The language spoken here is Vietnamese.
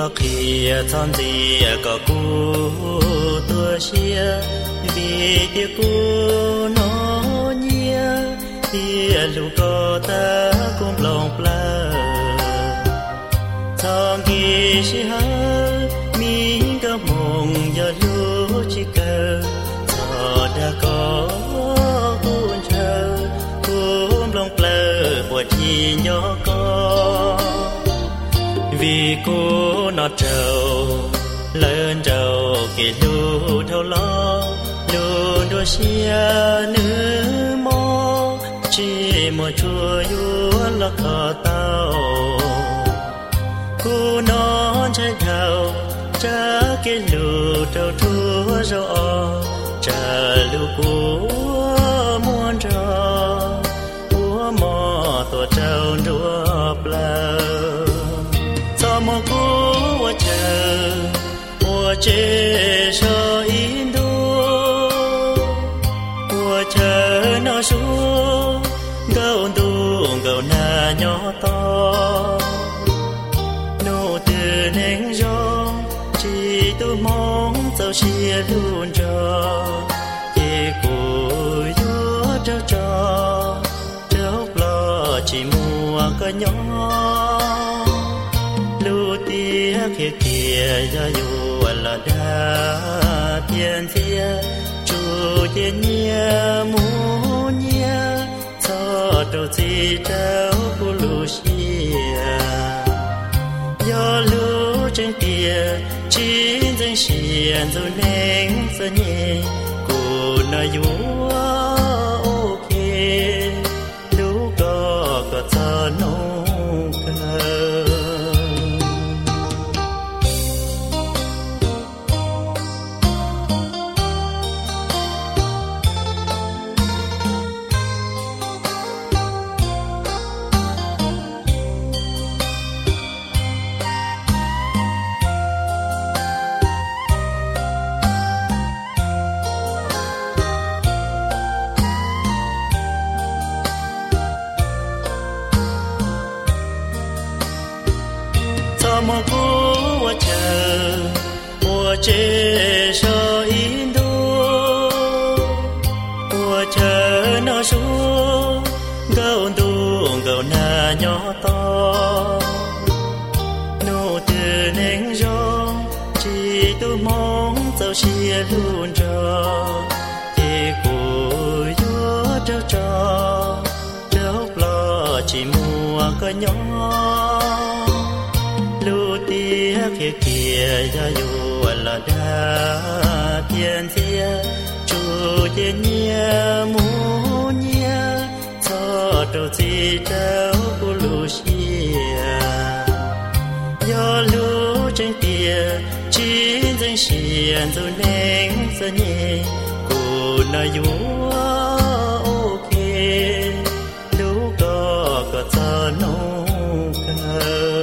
có khi thon gì có cô tua xia vì tiếc cô nó nhia thì lúc có ta cũng lòng plơ thong kỳ chỉ hơ mình có mộng giờ lúc chỉ cần thọ đã có cuốn chờ cũng lòng plơ buồn chi nhỏ có vì cô nó trâu lớn trâu kể lu thâu lo lu đua xia nữ mò chỉ một chùa yua lo khó tao cô nó trái thầu cha kể lu trâu thua rõ cha lu cô muôn trò của mò tổ trâu đua plơ một cú qua chờ qua chế cho in đua qua chờ nó xuống gấu tuồng gấu na nhỏ to nô từ nén gió chỉ tôi mong tàu chia luôn cho chỉ cùi gió trao cho trao lo chỉ mua cái nhỏ kia kia ra dù là đa tiền thia chủ tiền nhia muốn nhia cho đầu gì trao của Lucia do lũ trên tia chín dân xiên rồi nên giờ nhẹ cô nói dù ok lũ có cho nông cơ một cú qua chờ qua chế cho in đua qua chờ nó xuống gấu tuồng gấu na nhỏ to nô từ nén gió chỉ tôi mong tàu chia luôn cho thì cùi gió trao cho trao lo chỉ mua cái nhỏ kia kia ra dù là đa tiền thia chủ tiền nhia muốn nhia cho đầu gì trao của Lucia do lũ trên tia chín dân xiên rồi nên giờ nhẹ cô nói dù ok lũ có cho nông cơ